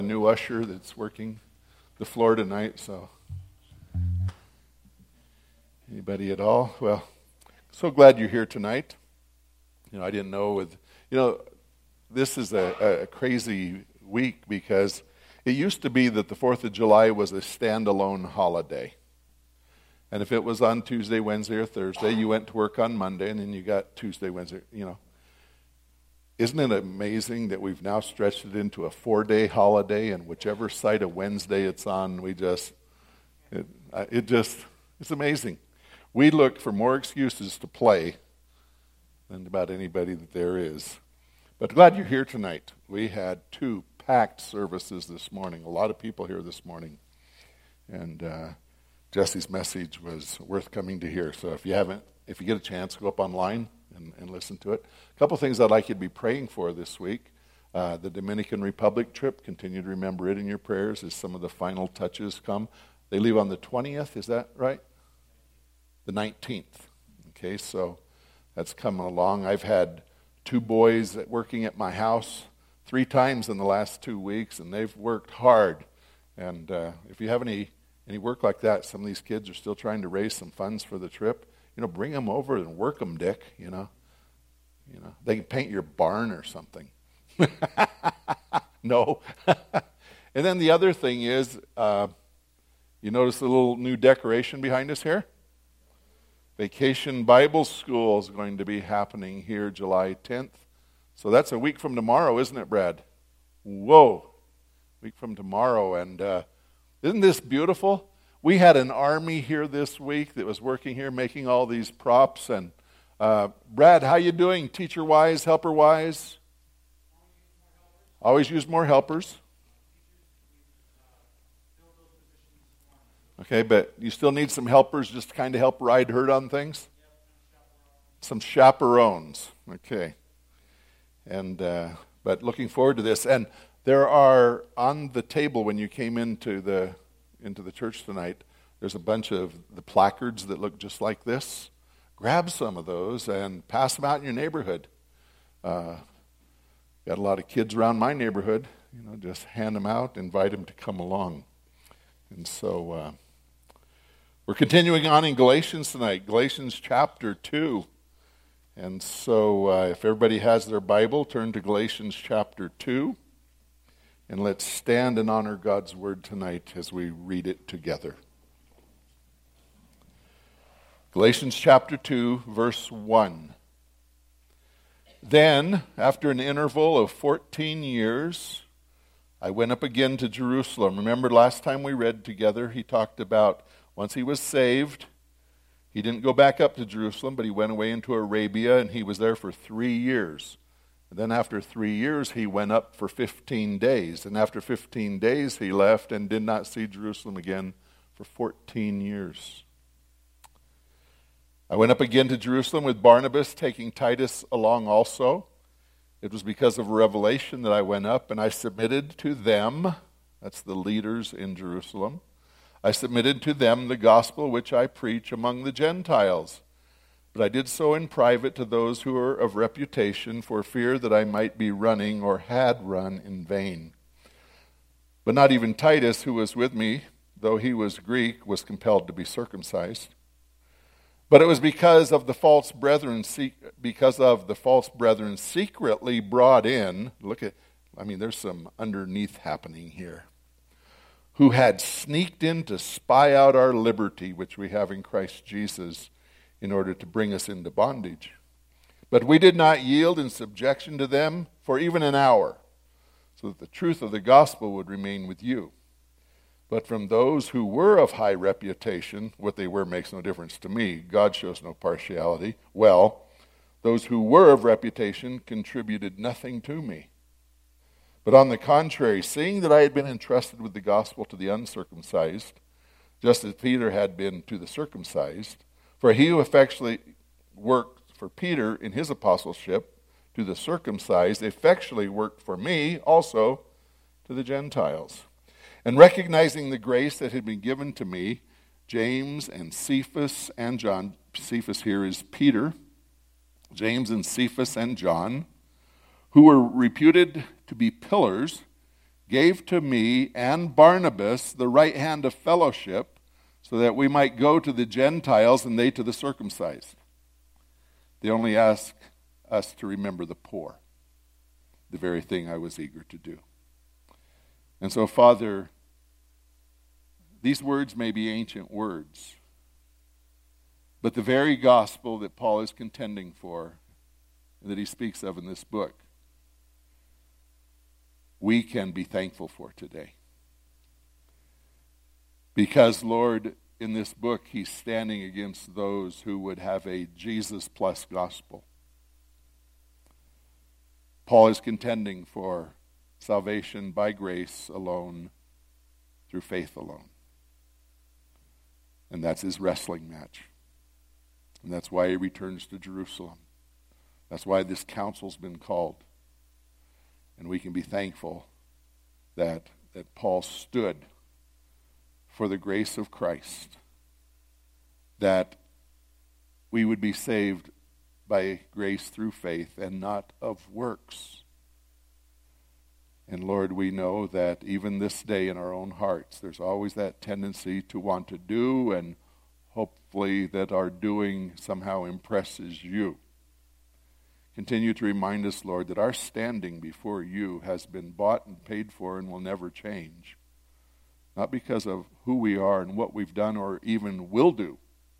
A new usher that's working the floor tonight, so anybody at all? Well, so glad you're here tonight. I didn't know this is a crazy week because it used to be that the 4th of July was a standalone holiday. And if it was on Tuesday, Wednesday, or Thursday, you went to work on Monday, and then you got Tuesday, Wednesday, Isn't it amazing that we've now stretched it into a 4-day holiday, and whichever side of Wednesday it's on, it's amazing. We look for more excuses to play than about anybody that there is. But glad you're here tonight. We had 2 packed services this morning. A lot of people here this morning. And Jesse's message was worth coming to hear. So if you get a chance, go up online and listen to it. A couple things I'd like you to be praying for this week. The Dominican Republic trip, continue to remember it in your prayers as some of the final touches come. They leave on the 20th, is that right? The 19th. Okay, so that's coming along. I've had 2 boys working at my house 3 times in the last 2 weeks, and they've worked hard. And if you have any work like that, some of these kids are still trying to raise some funds for the trip. Bring them over and work them, Dick. They can paint your barn or something. No. And then the other thing is, you notice the little new decoration behind us here? Vacation Bible School is going to be happening here July 10th. So that's a week from tomorrow, isn't it, Brad? Whoa. Week from tomorrow. And isn't this beautiful? We had an army here this week that was working here making all these props. And Brad, how you doing? Teacher-wise, helper-wise? Always use more helpers. Okay, but you still need some helpers just to kind of help ride herd on things? Some chaperones. Okay. And but looking forward to this. And there are on the table when you came into the church tonight, there's a bunch of the placards that look just like this. Grab some of those and pass them out in your neighborhood. Got a lot of kids around my neighborhood. Just hand them out, invite them to come along. And so we're continuing on in Galatians tonight, Galatians chapter 2. And so if everybody has their Bible, turn to Galatians chapter 2. And let's stand and honor God's word tonight as we read it together. Galatians chapter 2, verse 1. Then, after an interval of 14 years, I went up again to Jerusalem. Remember last time we read together, he talked about once he was saved, he didn't go back up to Jerusalem, but he went away into Arabia, and he was there for 3 years. And then after 3 years, he went up for 15 days. And after 15 days, he left and did not see Jerusalem again for 14 years. I went up again to Jerusalem with Barnabas, taking Titus along also. It was because of a revelation that I went up, and I submitted to them, that's the leaders in Jerusalem, I submitted to them the gospel which I preach among the Gentiles. But I did so in private to those who are of reputation, for fear that I might be running or had run in vain. But not even Titus, who was with me, though he was Greek, was compelled to be circumcised. But it was because of the false brethren secretly brought in. There's some underneath happening here. Who had sneaked in to spy out our liberty, which we have in Christ Jesus, in order to bring us into bondage. But we did not yield in subjection to them for even an hour, so that the truth of the gospel would remain with you. But from those who were of high reputation, what they were makes no difference to me. God shows no partiality. Well, those who were of reputation contributed nothing to me. But on the contrary, seeing that I had been entrusted with the gospel to the uncircumcised, just as Peter had been to the circumcised, for he who effectually worked for Peter in his apostleship to the circumcised effectually worked for me also to the Gentiles. And recognizing the grace that had been given to me, James and Cephas and John, Cephas here is Peter, James and Cephas and John, who were reputed to be pillars, gave to me and Barnabas the right hand of fellowship, so that we might go to the Gentiles and they to the circumcised. They only ask us to remember the poor, the very thing I was eager to do. And so, Father, these words may be ancient words, but the very gospel that Paul is contending for, that he speaks of in this book, we can be thankful for today. Because, Lord, in this book, he's standing against those who would have a Jesus plus gospel. Paul is contending for salvation by grace alone, through faith alone. And that's his wrestling match. And that's why he returns to Jerusalem. That's why this council's been called. And we can be thankful that Paul stood for the grace of Christ, that we would be saved by grace through faith and not of works. And Lord, we know that even this day in our own hearts, there's always that tendency to want to do, and hopefully that our doing somehow impresses you. Continue to remind us, Lord, that our standing before you has been bought and paid for and will never change. Not because of who we are and what we've done or even will do,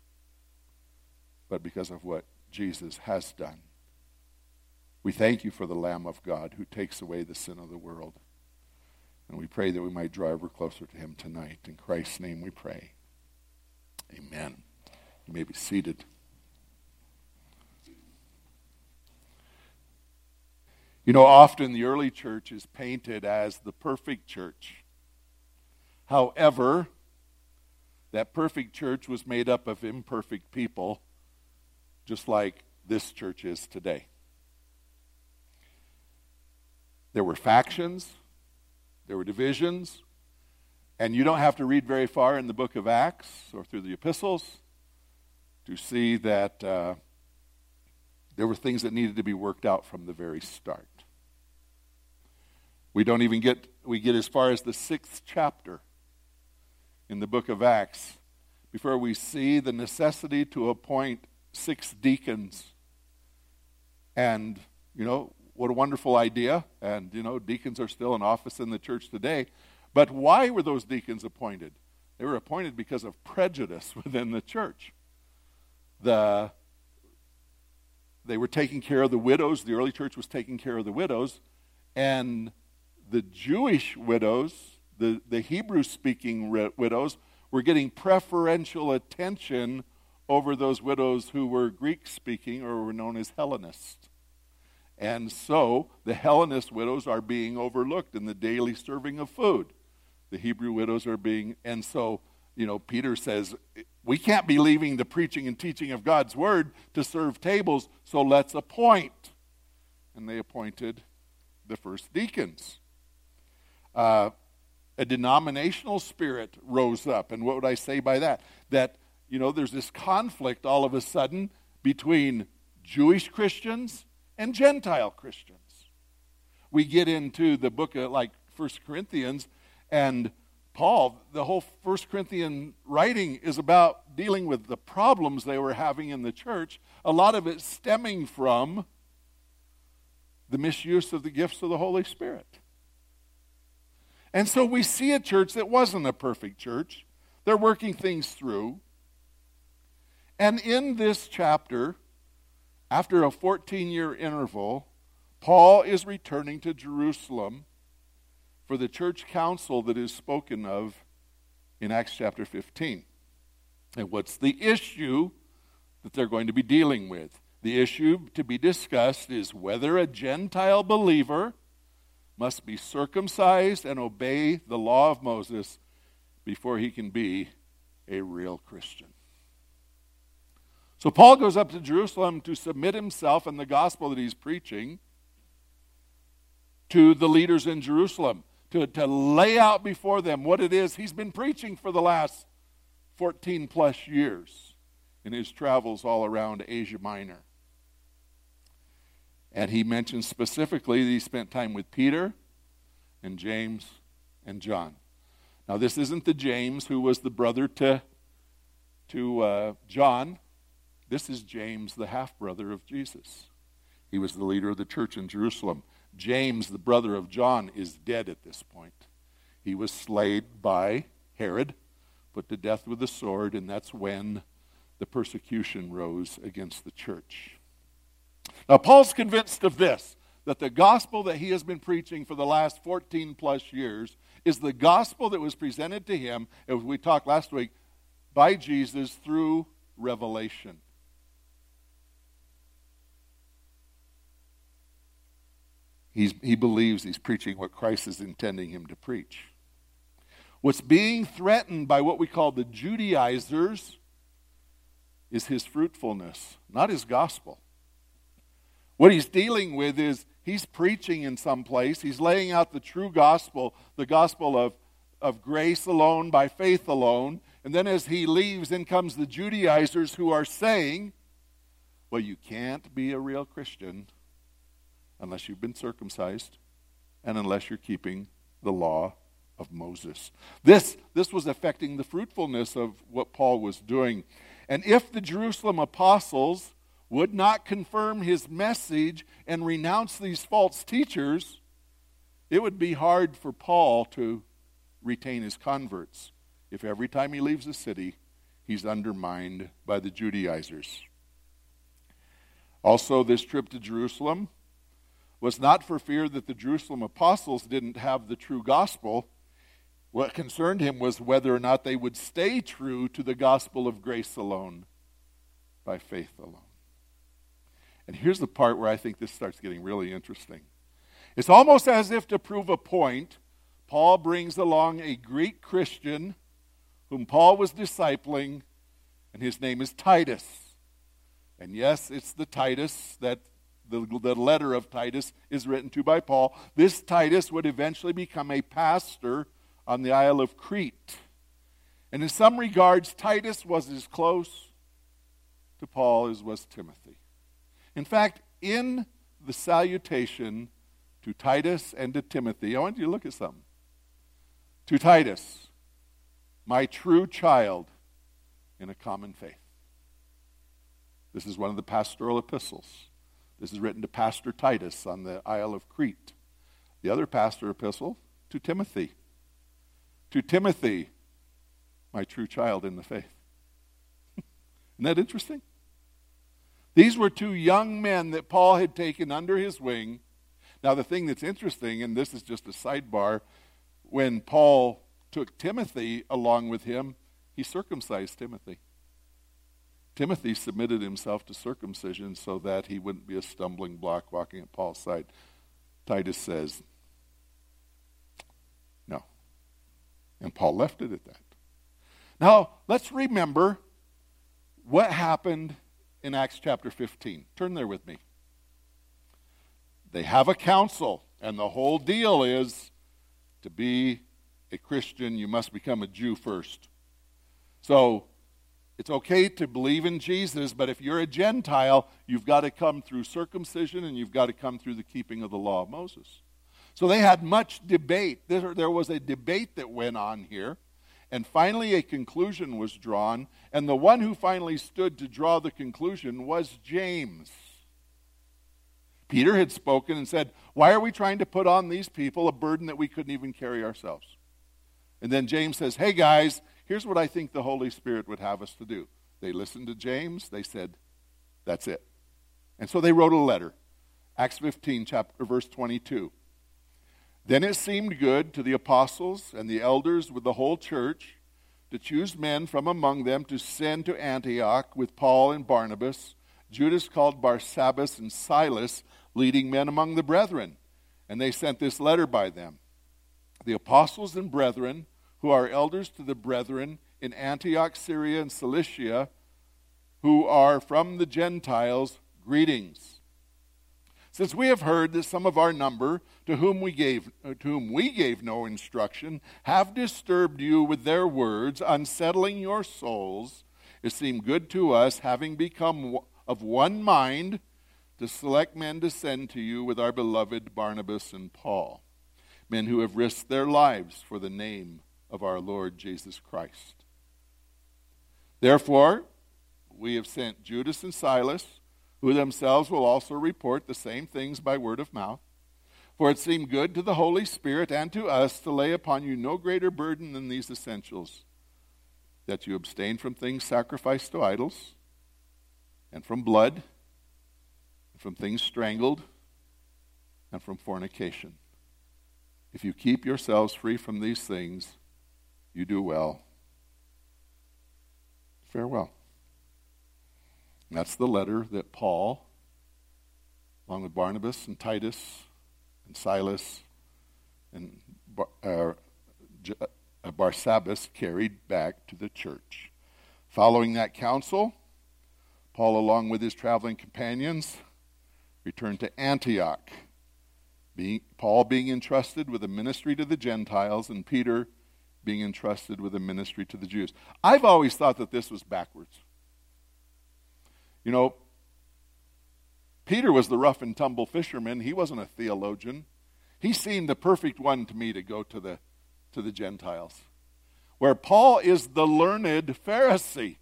but because of what Jesus has done. We thank you for the Lamb of God who takes away the sin of the world. And we pray that we might draw ever closer to him tonight. In Christ's name we pray. Amen. You may be seated. You know, often the early church is painted as the perfect church. However, that perfect church was made up of imperfect people, just like this church is today. There were factions, there were divisions, and you don't have to read very far in the book of Acts or through the epistles to see that there were things that needed to be worked out from the very start. We get as far as the 6th chapter in the book of Acts before we see the necessity to appoint 6 deacons. And, you know, what a wonderful idea. And, you know, deacons are still in office in the church today. But why were those deacons appointed? They were appointed because of prejudice within the church. They were taking care of the widows. The early church was taking care of the widows. And the Jewish widows, the Hebrew-speaking widows, were getting preferential attention over those widows who were Greek-speaking or were known as Hellenists. And so the Hellenist widows are being overlooked in the daily serving of food. The Hebrew widows are being, and so, you know, Peter says, we can't be leaving the preaching and teaching of God's word to serve tables, so let's appoint. And they appointed the first deacons. A denominational spirit rose up. And what would I say by that? That, you know, there's this conflict all of a sudden between Jewish Christians and Gentile Christians. We get into the book of, like, 1 Corinthians, and Paul, the whole 1 Corinthian writing is about dealing with the problems they were having in the church, a lot of it stemming from the misuse of the gifts of the Holy Spirit. And so we see a church that wasn't a perfect church. They're working things through. And in this chapter, after a 14-year interval, Paul is returning to Jerusalem for the church council that is spoken of in Acts chapter 15. And what's the issue that they're going to be dealing with? The issue to be discussed is whether a Gentile believer must be circumcised and obey the law of Moses before he can be a real Christian. So Paul goes up to Jerusalem to submit himself and the gospel that he's preaching to the leaders in Jerusalem, to lay out before them what it is he's been preaching for the last 14 plus years in his travels all around Asia Minor. And he mentions specifically that he spent time with Peter and James and John. Now, this isn't the James who was the brother to John. This is James, the half-brother of Jesus. He was the leader of the church in Jerusalem. James, the brother of John, is dead at this point. He was slain by Herod, put to death with a sword, and that's when the persecution rose against the church. Now, Paul's convinced of this, that the gospel that he has been preaching for the last 14 plus years is the gospel that was presented to him, as we talked last week, by Jesus through revelation. He believes he's preaching what Christ is intending him to preach. What's being threatened by what we call the Judaizers is his fruitfulness, not his gospel. What he's dealing with is he's preaching in some place. He's laying out the true gospel, the gospel of grace alone, by faith alone. And then as he leaves, in comes the Judaizers who are saying, well, you can't be a real Christian unless you've been circumcised and unless you're keeping the law of Moses. This was affecting the fruitfulness of what Paul was doing. And if the Jerusalem apostles would not confirm his message and renounce these false teachers, it would be hard for Paul to retain his converts if every time he leaves a city, he's undermined by the Judaizers. Also, this trip to Jerusalem was not for fear that the Jerusalem apostles didn't have the true gospel. What concerned him was whether or not they would stay true to the gospel of grace alone, by faith alone. And here's the part where I think this starts getting really interesting. It's almost as if to prove a point, Paul brings along a Greek Christian whom Paul was discipling, and his name is Titus. And yes, it's the Titus that the letter of Titus is written to by Paul. This Titus would eventually become a pastor on the Isle of Crete. And in some regards, Titus was as close to Paul as was Timothy. In fact, in the salutation to Titus and to Timothy, I want you to look at something. To Titus, my true child in a common faith. This is one of the pastoral epistles. This is written to Pastor Titus on the Isle of Crete. The other pastor epistle to Timothy. To Timothy, my true child in the faith. Isn't that interesting? These were two young men that Paul had taken under his wing. Now the thing that's interesting, and this is just a sidebar, when Paul took Timothy along with him, he circumcised Timothy. Timothy submitted himself to circumcision so that he wouldn't be a stumbling block walking at Paul's side. Titus says, no. And Paul left it at that. Now, let's remember what happened in Acts chapter 15. Turn there with me. They have a council, and the whole deal is to be a Christian, you must become a Jew first. So, it's okay to believe in Jesus, but if you're a Gentile, you've got to come through circumcision and you've got to come through the keeping of the law of Moses. So they had much debate. There was a debate that went on here, and finally a conclusion was drawn, and the one who finally stood to draw the conclusion was James. Peter had spoken and said, why are we trying to put on these people a burden that we couldn't even carry ourselves? And then James says, hey guys, here's what I think the Holy Spirit would have us to do. They listened to James. They said, that's it. And so they wrote a letter. Acts 15, verse 22. Then it seemed good to the apostles and the elders with the whole church to choose men from among them to send to Antioch with Paul and Barnabas, Judas called Barsabbas and Silas, leading men among the brethren. And they sent this letter by them. The apostles and brethren, who are elders to the brethren in Antioch, Syria, and Cilicia, who are from the Gentiles, greetings. Since we have heard that some of our number, to whom we gave no instruction, have disturbed you with their words, unsettling your souls, it seemed good to us, having become of one mind, to select men to send to you with our beloved Barnabas and Paul. men who have risked their lives for the name of our Lord Jesus Christ. Therefore, we have sent Judas and Silas, who themselves will also report the same things by word of mouth. For it seemed good to the Holy Spirit and to us to lay upon you no greater burden than these essentials, that you abstain from things sacrificed to idols, and from blood, and from things strangled, and from fornication. If you keep yourselves free from these things, you do well. Farewell. And that's the letter that Paul, along with Barnabas and Titus and Silas and Barsabbas, carried back to the church. Following that counsel, Paul, along with his traveling companions, returned to Antioch, Paul being entrusted with a ministry to the Gentiles and Peter being entrusted with a ministry to the Jews. I've always thought that this was backwards. You know, Peter was the rough and tumble fisherman. He wasn't a theologian. He seemed the perfect one to me to go to the Gentiles. Where Paul is the learned Pharisee.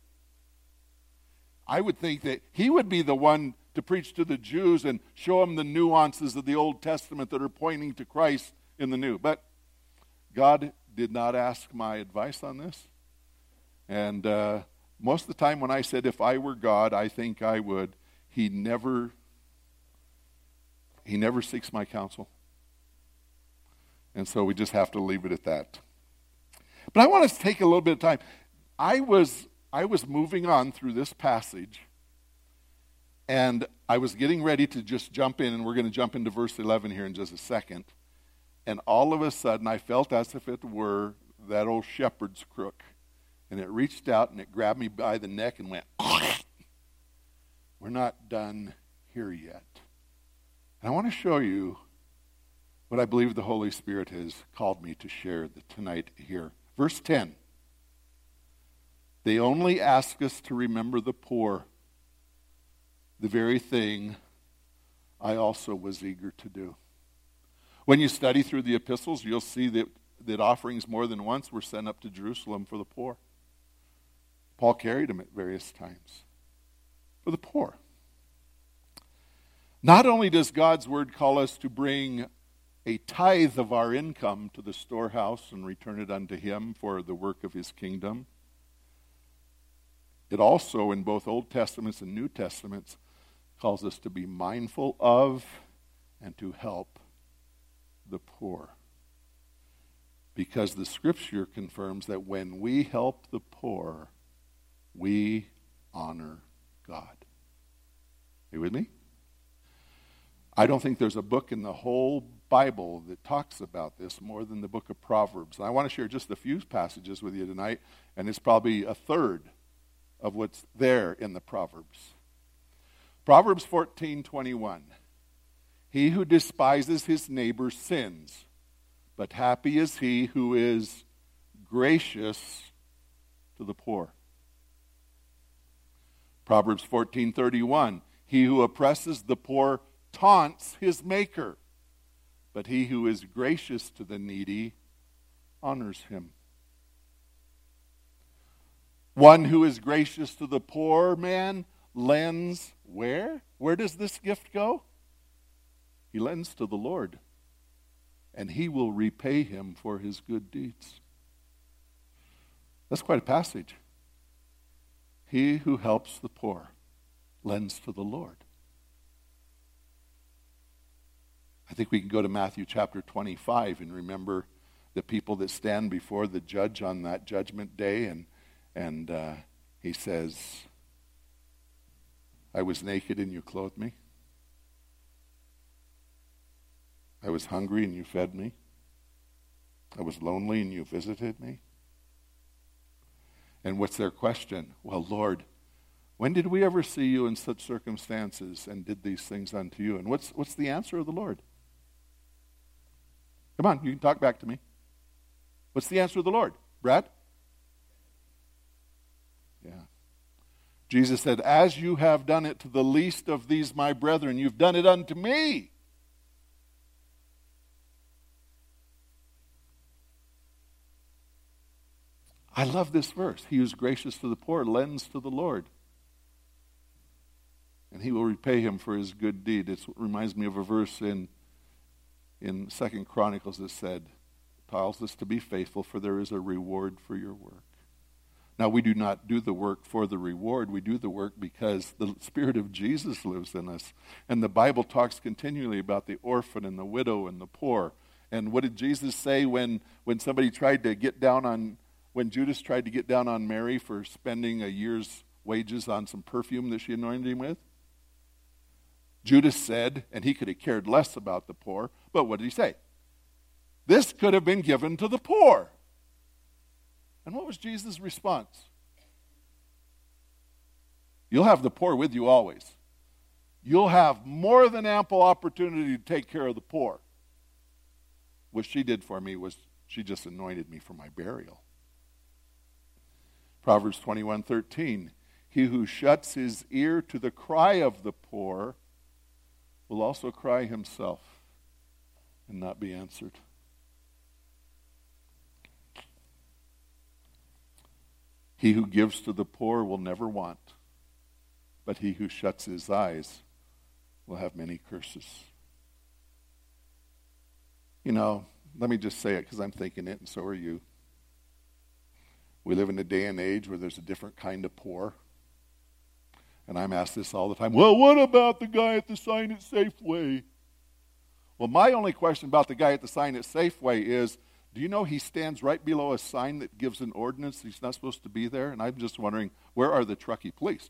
I would think that he would be the one to preach to the Jews and show them the nuances of the Old Testament that are pointing to Christ in the New. But God did not ask my advice on this. And most of the time when I said, if I were God, I think I would, he never seeks my counsel. And so we just have to leave it at that. But I want us to take a little bit of time. I was moving on through this passage, and I was getting ready to just jump in, and we're going to jump into verse 11 here in just a second. And all of a sudden, I felt as if it were that old shepherd's crook. And it reached out and it grabbed me by the neck and went, we're not done here yet. And I want to show you what I believe the Holy Spirit has called me to share tonight here. Verse 10. They only ask us to remember the poor, the very thing I also was eager to do. When you study through the epistles, you'll see that offerings more than once were sent up to Jerusalem for the poor. Paul carried them at various times for the poor. Not only does God's word call us to bring a tithe of our income to the storehouse and return it unto him for the work of his kingdom, it also, in both Old Testaments and New Testaments, calls us to be mindful of and to help the poor. Because the scripture confirms that when we help the poor, we honor God. Are you with me? I don't think there's a book in the whole Bible that talks about this more than the book of Proverbs. And I want to share just a few passages with you tonight, and it's probably a third of what's there in the Proverbs. Proverbs 14:21. He who despises his neighbor sins, but happy is he who is gracious to the poor. Proverbs 14:31. He who oppresses the poor taunts his maker, but he who is gracious to the needy honors him. One who is gracious to the poor man lends where? Where does this gift go? He lends to the Lord, and he will repay him for his good deeds. That's quite a passage. He who helps the poor lends to the Lord. I think we can go to Matthew chapter 25 and remember the people that stand before the judge on that judgment day, and he says, I was naked and you clothed me. I was hungry and you fed me. I was lonely and you visited me. And what's their question? Well, Lord, when did we ever see you in such circumstances and did these things unto you? And what's the answer of the Lord? Come on, you can talk back to me. What's the answer of the Lord? Brad? Yeah. Jesus said, as you have done it to the least of these my brethren, you've done it unto me. I love this verse. He who is gracious to the poor lends to the Lord, and he will repay him for his good deed. It reminds me of a verse in 2 Chronicles that said, tells us to be faithful, for there is a reward for your work. Now, we do not do the work for the reward. We do the work because the Spirit of Jesus lives in us. And the Bible talks continually about the orphan and the widow and the poor. And what did Jesus say when somebody tried to get down on, when Judas tried to get down on Mary for spending a year's wages on some perfume that she anointed him with? Judas said, and he could have cared less about the poor, but what did he say? This could have been given to the poor. And what was Jesus' response? You'll have the poor with you always. You'll have more than ample opportunity to take care of the poor. What she did for me was she just anointed me for my burial. Proverbs 21:13, he who shuts his ear to the cry of the poor will also cry himself and not be answered. He who gives to the poor will never want, but he who shuts his eyes will have many curses. You know, let me just say it because I'm thinking it, and so are you. We live in a day and age where there's a different kind of poor. And I'm asked this all the time. Well, what about the guy at the sign at Safeway? Well, my only question about the guy at the sign at Safeway is, do you know he stands right below a sign that gives an ordinance he's not supposed to be there? And I'm just wondering, where are the Truckee police?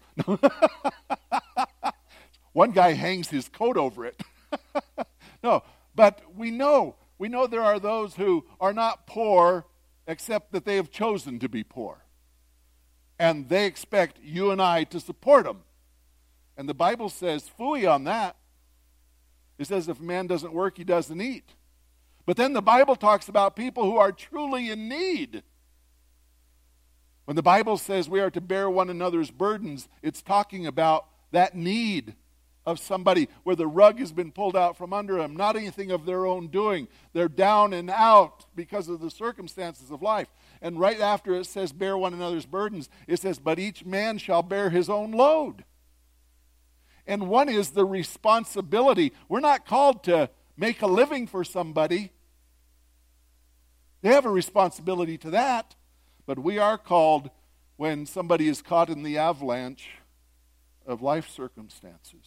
One guy hangs his coat over it. No, but we know there are those who are not poor except that they have chosen to be poor. And they expect you and I to support them. And the Bible says, phooey on that. It says if a man doesn't work, he doesn't eat. But then the Bible talks about people who are truly in need. When the Bible says we are to bear one another's burdens, it's talking about that need of somebody where the rug has been pulled out from under them, not anything of their own doing. They're down and out because of the circumstances of life. And right after it says bear one another's burdens, it says, but each man shall bear his own load. And one is the responsibility. We're not called to make a living for somebody. They have a responsibility to that. But we are called when somebody is caught in the avalanche of life circumstances.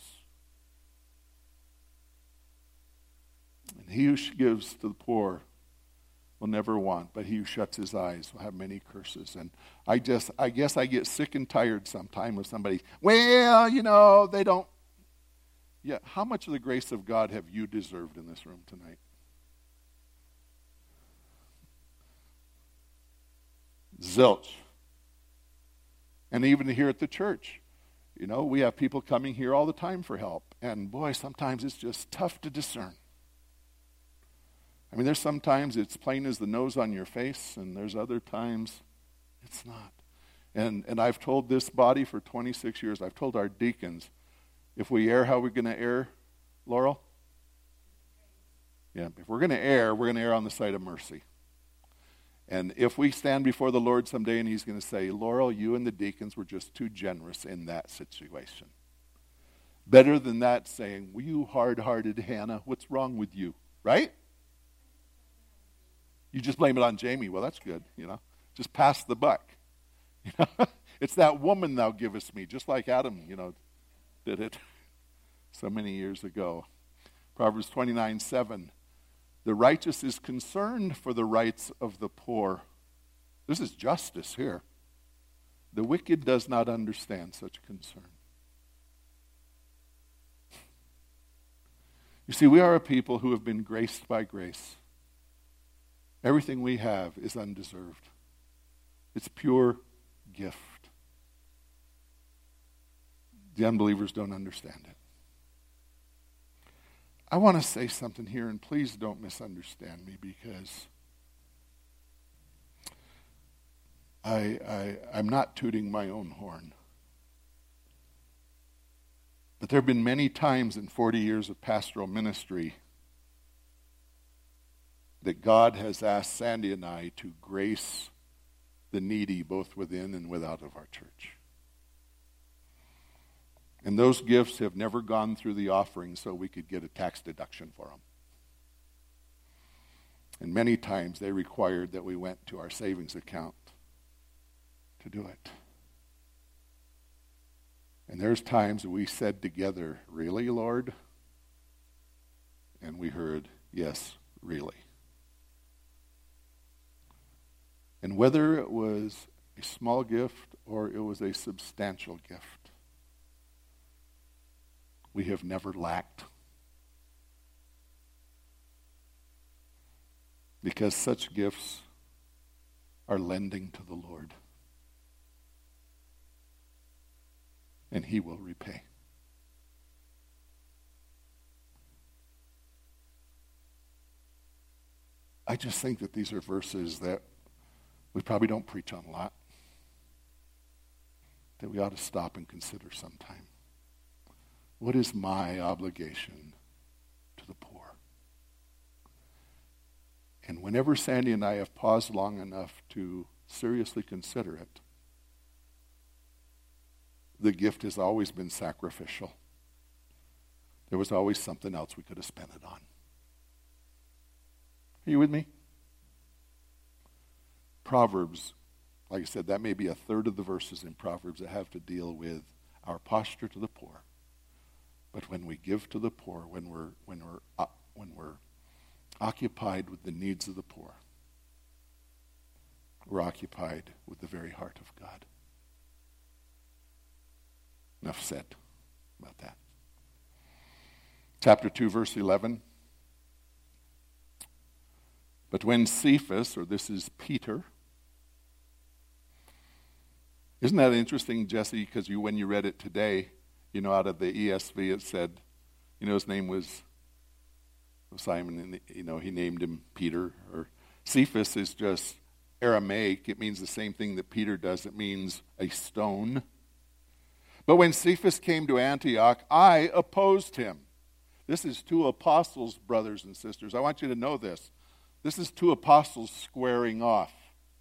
And he who gives to the poor will never want, but he who shuts his eyes will have many curses. And I guess I get sick and tired sometime with somebody, well, they don't. Yeah, how much of the grace of God have you deserved in this room tonight? Zilch. And even here at the church, we have people coming here all the time for help. And boy, sometimes it's just tough to discern. I mean, there's sometimes it's plain as the nose on your face, and there's other times it's not. And I've told this body for 26 years, I've told our deacons, if we err, how are we going to err, Laurel? Yeah, if we're going to err on the side of mercy. And if we stand before the Lord someday and he's going to say, Laurel, you and the deacons were just too generous in that situation. Better than that saying, well, you hard-hearted Hannah, what's wrong with you? Right? You just blame it on Jamie. Well, that's good, Just pass the buck. It's that woman thou givest me, just like Adam, did it so many years ago. Proverbs 29:7. The righteous is concerned for the rights of the poor. This is justice here. The wicked does not understand such concern. You see, we are a people who have been graced by grace. Everything we have is undeserved. It's pure gift. The unbelievers don't understand it. I want to say something here, and please don't misunderstand me, because I'm not tooting my own horn. But there have been many times in 40 years of pastoral ministry that God has asked Sandy and I to grace the needy both within and without of our church. And those gifts have never gone through the offering so we could get a tax deduction for them. And many times they required that we went to our savings account to do it. And there's times we said together, "Really, Lord?" And we heard, "Yes, really." And whether it was a small gift or it was a substantial gift, we have never lacked. Because such gifts are lending to the Lord. And He will repay. I just think that these are verses that we probably don't preach on a lot, that we ought to stop and consider sometime. What is my obligation to the poor? And whenever Sandy and I have paused long enough to seriously consider it, the gift has always been sacrificial. There was always something else we could have spent it on. Are you with me? Proverbs, like I said, that may be a third of the verses in Proverbs that have to deal with our posture to the poor. But when we give to the poor, when we're occupied with the needs of the poor, we're occupied with the very heart of God. Enough said about that. Chapter 2, verse 11. But when Cephas, or this is Peter, isn't that interesting, Jesse? Because when you read it today, out of the ESV, it said, his name was Simon, and he named him Peter. Or Cephas is just Aramaic. It means the same thing that Peter does. It means a stone. But when Cephas came to Antioch, I opposed him. This is two apostles, brothers and sisters. I want you to know this. This is two apostles squaring off.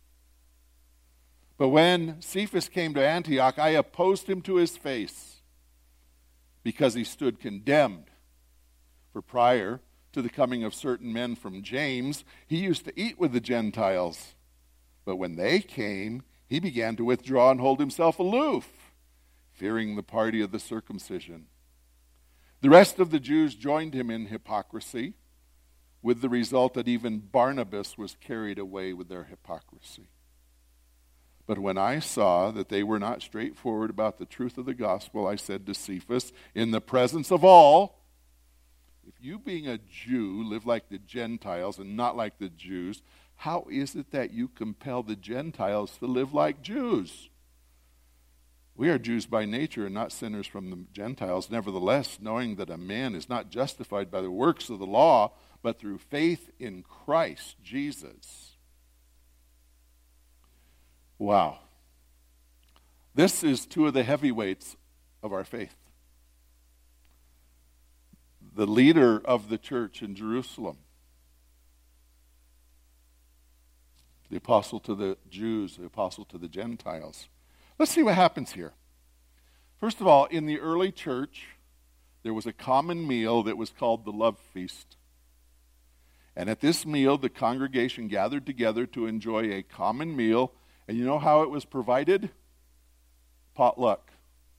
But when Cephas came to Antioch, I opposed him to his face, because he stood condemned. For prior to the coming of certain men from James, he used to eat with the Gentiles. But when they came, he began to withdraw and hold himself aloof, fearing the party of the circumcision. The rest of the Jews joined him in hypocrisy, with the result that even Barnabas was carried away with their hypocrisy. But when I saw that they were not straightforward about the truth of the gospel, I said to Cephas, in the presence of all, if you being a Jew live like the Gentiles and not like the Jews, how is it that you compel the Gentiles to live like Jews? We are Jews by nature and not sinners from the Gentiles. Nevertheless, knowing that a man is not justified by the works of the law, but through faith in Christ Jesus. Wow. This is two of the heavyweights of our faith. The leader of the church in Jerusalem, the apostle to the Jews, the apostle to the Gentiles. Let's see what happens here. First of all, in the early church, there was a common meal that was called the love feast. And at this meal, the congregation gathered together to enjoy a common meal. And you know how it was provided? Potluck.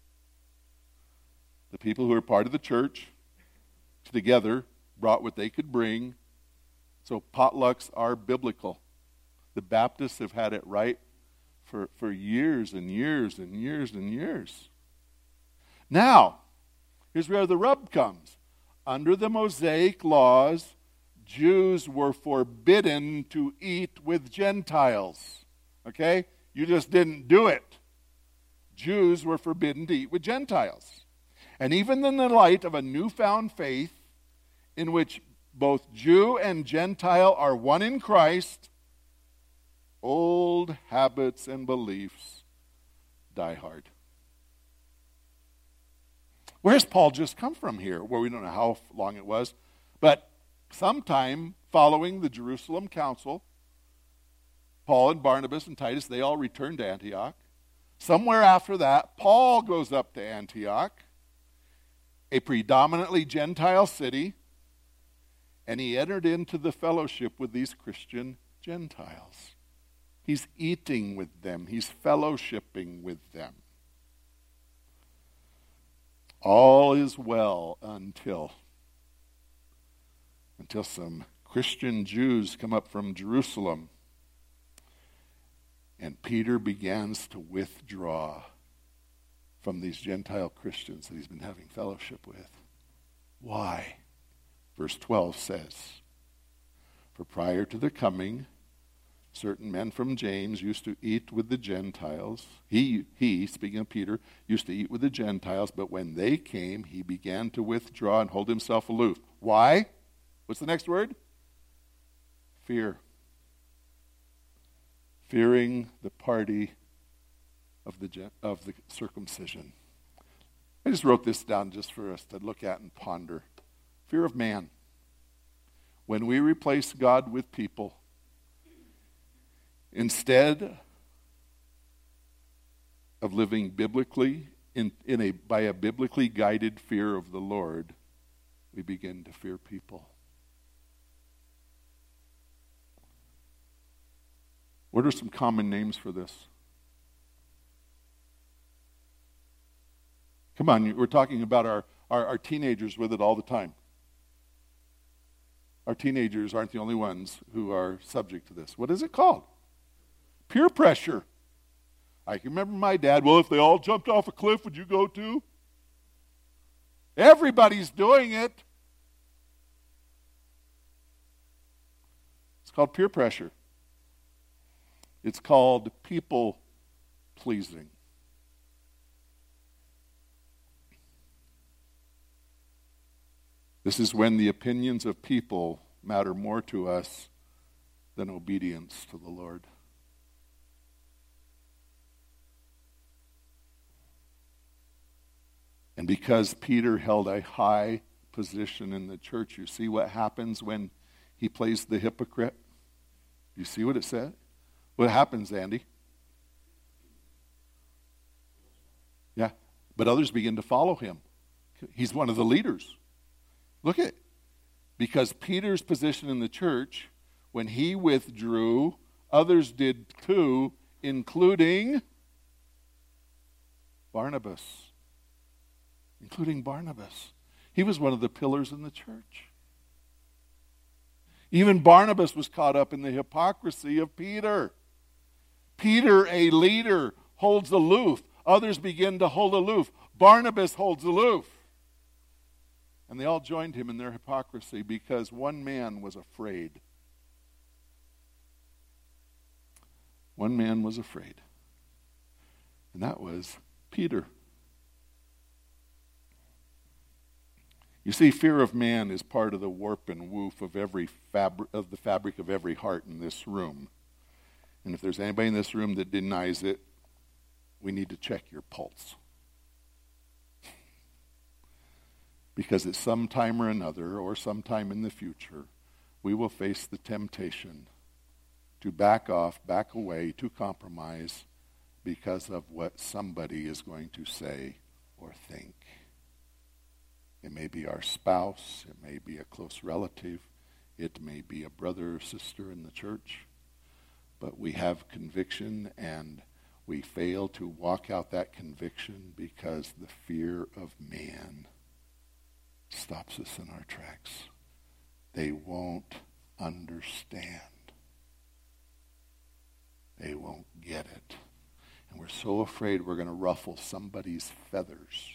The people who were part of the church together brought what they could bring. So potlucks are biblical. The Baptists have had it right for years and years and years and years. Now, here's where the rub comes. Under the Mosaic laws, Jews were forbidden to eat with Gentiles. Okay? You just didn't do it. Jews were forbidden to eat with Gentiles. And even in the light of a newfound faith in which both Jew and Gentile are one in Christ, old habits and beliefs die hard. Where's Paul just come from here? Well, we don't know how long it was, but sometime following the Jerusalem Council, Paul and Barnabas and Titus, they all returned to Antioch. Somewhere after that, Paul goes up to Antioch, a predominantly Gentile city, and he entered into the fellowship with these Christian Gentiles. He's eating with them. He's fellowshipping with them. All is well until some Christian Jews come up from Jerusalem, and Peter begins to withdraw from these Gentile Christians that he's been having fellowship with. Why? Verse 12 says, "For prior to the coming, certain men from James used to eat with the Gentiles." He, speaking of Peter, used to eat with the Gentiles, but when they came, he began to withdraw and hold himself aloof. Why? What's the next word? Fear. Fearing the party of the circumcision. I just wrote this down just for us to look at and ponder. Fear of man. When we replace God with people, instead of living biblically by a biblically guided fear of the Lord, we begin to fear people. What are some common names for this? Come on, we're talking about our teenagers with it all the time. Our teenagers aren't the only ones who are subject to this. What is it called? Peer pressure. I can remember my dad, well, if they all jumped off a cliff, would you go too? Everybody's doing it. It's called peer pressure. It's called people pleasing. This is when the opinions of people matter more to us than obedience to the Lord. And because Peter held a high position in the church, you see what happens when he plays the hypocrite? You see what it said? What happens, Andy? Yeah, but others begin to follow him. He's one of the leaders. Look at it. Because Peter's position in the church, when he withdrew, others did too, including Barnabas. He was one of the pillars in the church. Even Barnabas was caught up in the hypocrisy of Peter. Peter, a leader, holds aloof. Others begin to hold aloof. Barnabas holds aloof. And they all joined him in their hypocrisy because one man was afraid. One man was afraid. And that was Peter. You see, fear of man is part of the warp and woof of the fabric of every heart in this room. And if there's anybody in this room that denies it, we need to check your pulse. Because at some time or another, or sometime in the future, we will face the temptation to back off, back away, to compromise because of what somebody is going to say or think. It may be our spouse, it may be a close relative, it may be a brother or sister in the church, but we have conviction and we fail to walk out that conviction because the fear of man stops us in our tracks. They won't understand. They won't get it. And we're so afraid we're going to ruffle somebody's feathers.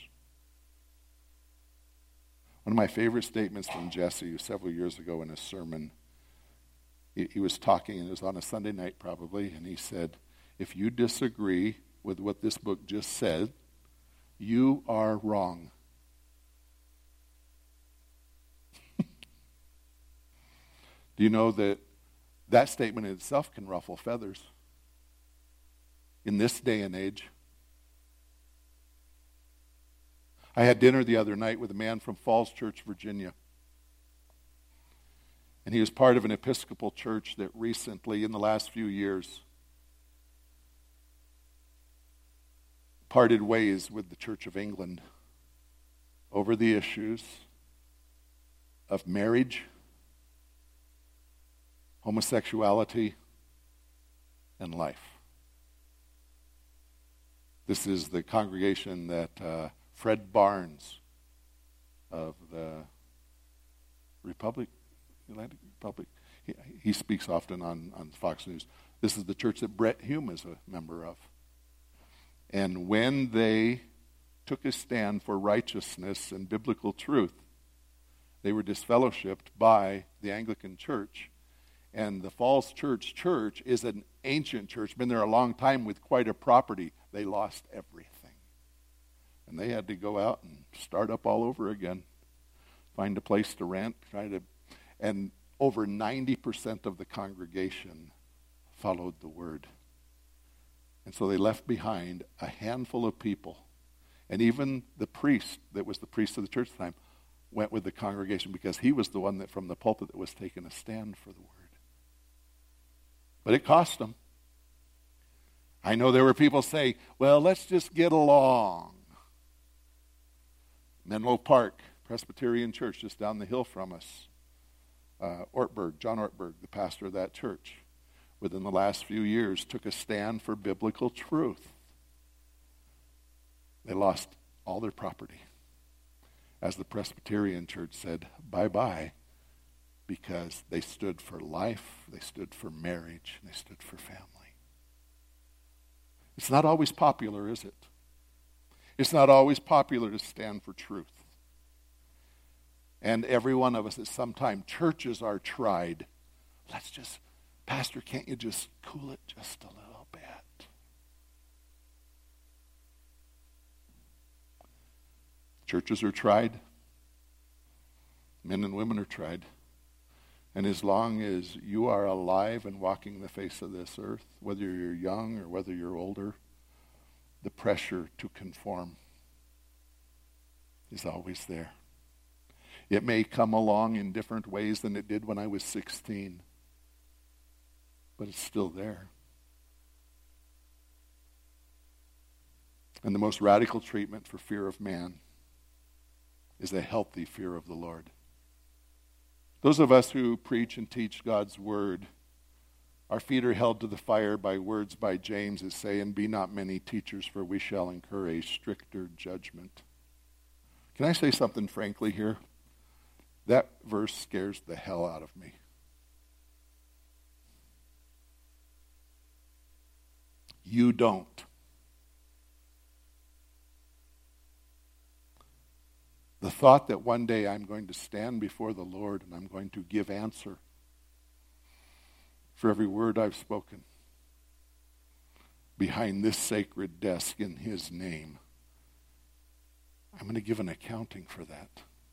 One of my favorite statements from Jesse several years ago in a sermon, he was talking, and it was on a Sunday night probably, and he said, if you disagree with what this book just said, you are wrong. Do you know that statement in itself can ruffle feathers in this day and age? I had dinner the other night with a man from Falls Church, Virginia. And he was part of an Episcopal church that recently, in the last few years, parted ways with the Church of England over the issues of marriage, homosexuality, and life. This is the congregation that Fred Barnes of the Atlantic Republic, he speaks often on Fox News. This is the church that Brett Hume is a member of. And when they took a stand for righteousness and biblical truth, they were disfellowshipped by the Anglican Church. And the Falls Church is an ancient church, been there a long time with quite a property. They lost everything. And they had to go out and start up all over again, find a place to rent, and over 90% of the congregation followed the word. And so they left behind a handful of people. And even the priest, that was the priest of the church at the time, went with the congregation because he was the one that from the pulpit that was taking a stand for the word. But it cost them. I know there were people say, well, let's just get along. Menlo Park Presbyterian Church, just down the hill from us. John Ortberg, the pastor of that church, within the last few years, took a stand for biblical truth. They lost all their property. As the Presbyterian Church said, bye-bye, because they stood for life, they stood for marriage, and they stood for family. It's not always popular, is it? It's not always popular to stand for truth. And every one of us at some time, churches are tried. Pastor, can't you just cool it just a little bit? Churches are tried. Men and women are tried. And as long as you are alive and walking the face of this earth, whether you're young or whether you're older, the pressure to conform is always there. It may come along in different ways than it did when I was 16, but it's still there. And the most radical treatment for fear of man is a healthy fear of the Lord. Those of us who preach and teach God's word, our feet are held to the fire by words by James that say, and be not many teachers, for we shall incur a stricter judgment. Can I say something frankly here? That verse scares the hell out of me. You don't. The thought that one day I'm going to stand before the Lord and I'm going to give answer for every word I've spoken behind this sacred desk in His name, I'm going to give an accounting for that.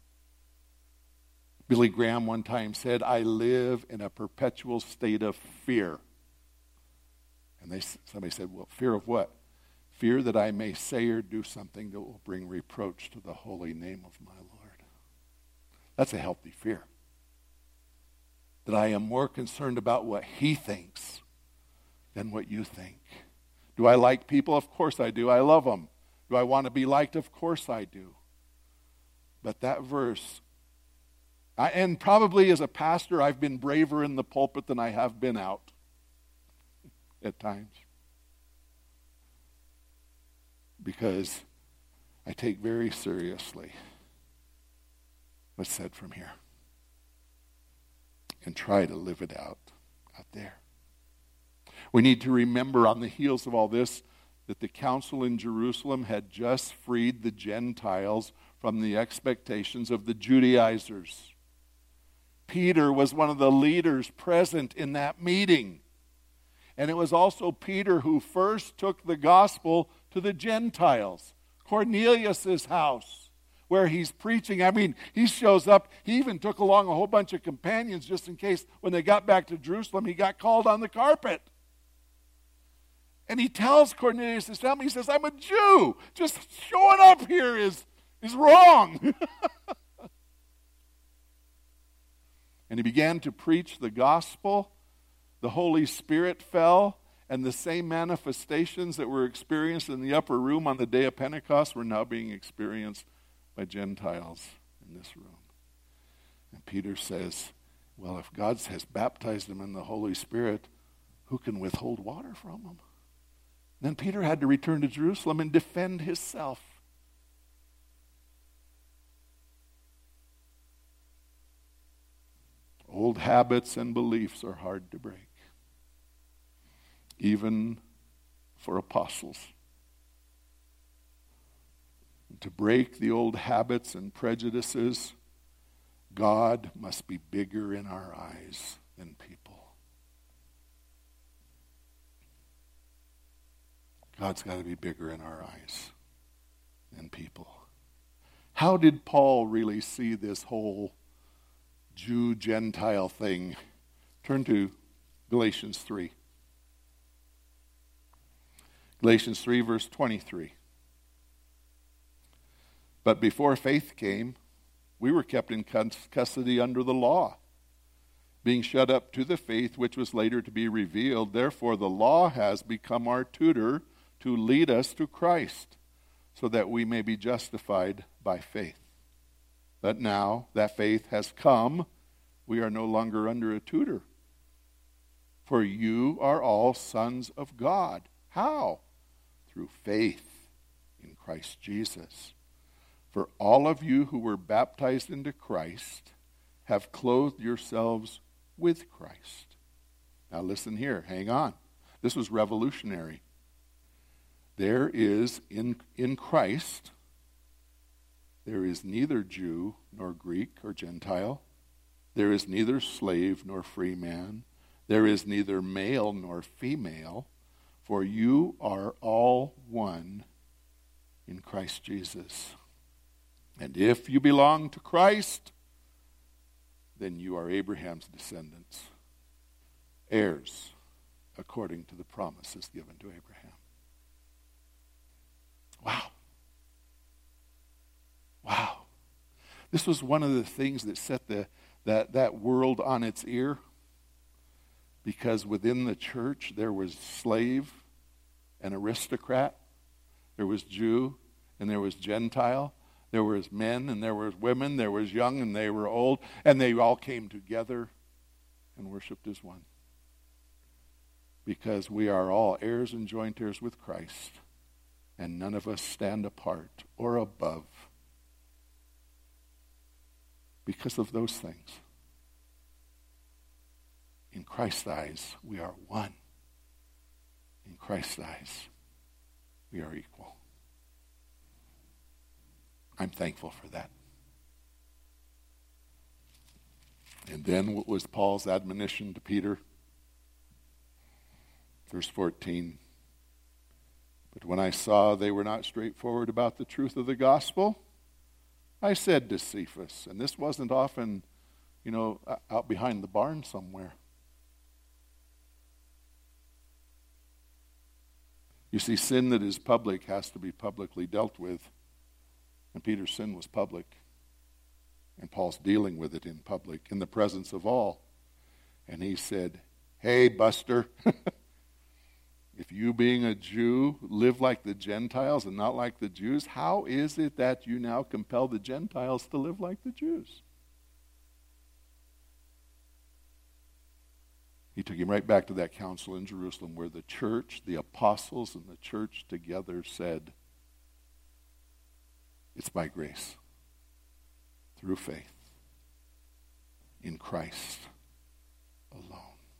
Billy Graham one time said, I live in a perpetual state of fear. And somebody said, well, fear of what? Fear that I may say or do something that will bring reproach to the holy name of my Lord. That's a healthy fear. That I am more concerned about what He thinks than what you think. Do I like people? Of course I do. I love them. Do I want to be liked? Of course I do. But that verse, and probably as a pastor, I've been braver in the pulpit than I have been out at times. Because I take very seriously what's said from here. And try to live it out there. We need to remember on the heels of all this that the council in Jerusalem had just freed the Gentiles from the expectations of the Judaizers. Peter was one of the leaders present in that meeting. And it was also Peter who first took the gospel to the Gentiles. Cornelius' house, where he's preaching. I mean, he shows up. He even took along a whole bunch of companions just in case when they got back to Jerusalem, he got called on the carpet. And he tells Cornelius' family, he says, I'm a Jew. Just showing up here is wrong. And he began to preach the gospel. The Holy Spirit fell, And the same manifestations that were experienced in the upper room on the day of Pentecost were now being experienced by Gentiles in this room. And Peter says, well, if God has baptized them in the Holy Spirit, who can withhold water from them? Then Peter had to return to Jerusalem and defend himself. Old habits and beliefs are hard to break, even for apostles. To break the old habits and prejudices, God must be bigger in our eyes than people. God's got to be bigger in our eyes than people. How did Paul really see this whole Jew-Gentile thing? Turn to Galatians 3. Galatians 3, verse 23. But before faith came, we were kept in custody under the law, being shut up to the faith which was later to be revealed. Therefore, the law has become our tutor to lead us to Christ, so that we may be justified by faith. But now that faith has come, we are no longer under a tutor. For you are all sons of God. How? Through faith in Christ Jesus. For all of you who were baptized into Christ have clothed yourselves with Christ. Now listen here, hang on. This was revolutionary. There is in Christ, there is neither Jew nor Greek or Gentile. There is neither slave nor free man. There is neither male nor female. For you are all one in Christ Jesus. And if you belong to Christ, then you are Abraham's descendants, heirs according to the promises given to Abraham. Wow. Wow. This was one of the things that set that world on its ear, because within the church there was slave and aristocrat, there was Jew and there was Gentile, there was men and there was women, there was young and they were old, and they all came together and worshiped as one. Because we are all heirs and joint heirs with Christ, and none of us stand apart or above because of those things. In Christ's eyes, we are one. In Christ's eyes, we are equal. I'm thankful for that. And then what was Paul's admonition to Peter? Verse 14. But when I saw they were not straightforward about the truth of the gospel, I said to Cephas, and this wasn't often, out behind the barn somewhere. You see, sin that is public has to be publicly dealt with. And Peter's sin was public. And Paul's dealing with it in public, in the presence of all. And he said, hey, Buster, if you being a Jew live like the Gentiles and not like the Jews, how is it that you now compel the Gentiles to live like the Jews? He took him right back to that council in Jerusalem where the church, the apostles and the church together said, it's by grace, through faith, in Christ alone.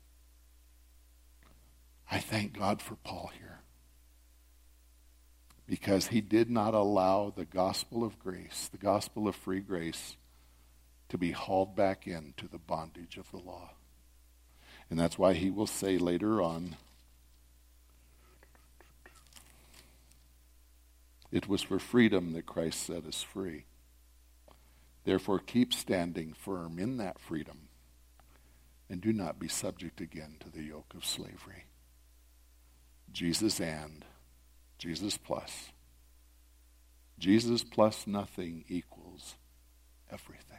I thank God for Paul here, because he did not allow the gospel of grace, the gospel of free grace, to be hauled back into the bondage of the law. And that's why he will say later on, it was for freedom that Christ set us free. Therefore, keep standing firm in that freedom, and do not be subject again to the yoke of slavery. Jesus and Jesus plus. Jesus plus nothing equals everything.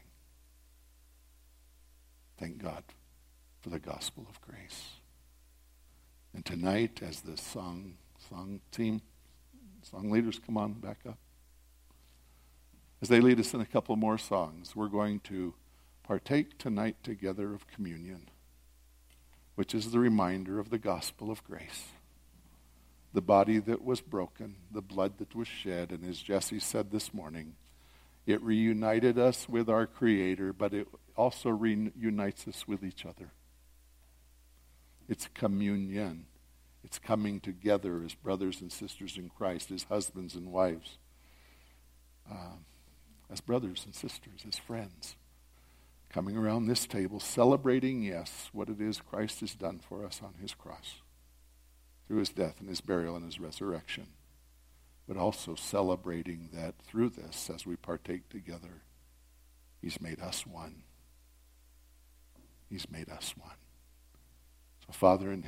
Thank God for the gospel of grace. And tonight, as the song team, song leaders come on back up, as they lead us in a couple more songs, we're going to partake tonight together of communion, which is the reminder of the gospel of grace. The body that was broken, the blood that was shed, and as Jesse said this morning, it reunited us with our Creator, but it also reunites us with each other. It's communion. It's coming together as brothers and sisters in Christ, as husbands and wives, as brothers and sisters, as friends, coming around this table, celebrating, yes, what it is Christ has done for us on his cross, through his death and his burial and his resurrection, but also celebrating that through this, as we partake together, he's made us one. He's made us one. So, Father in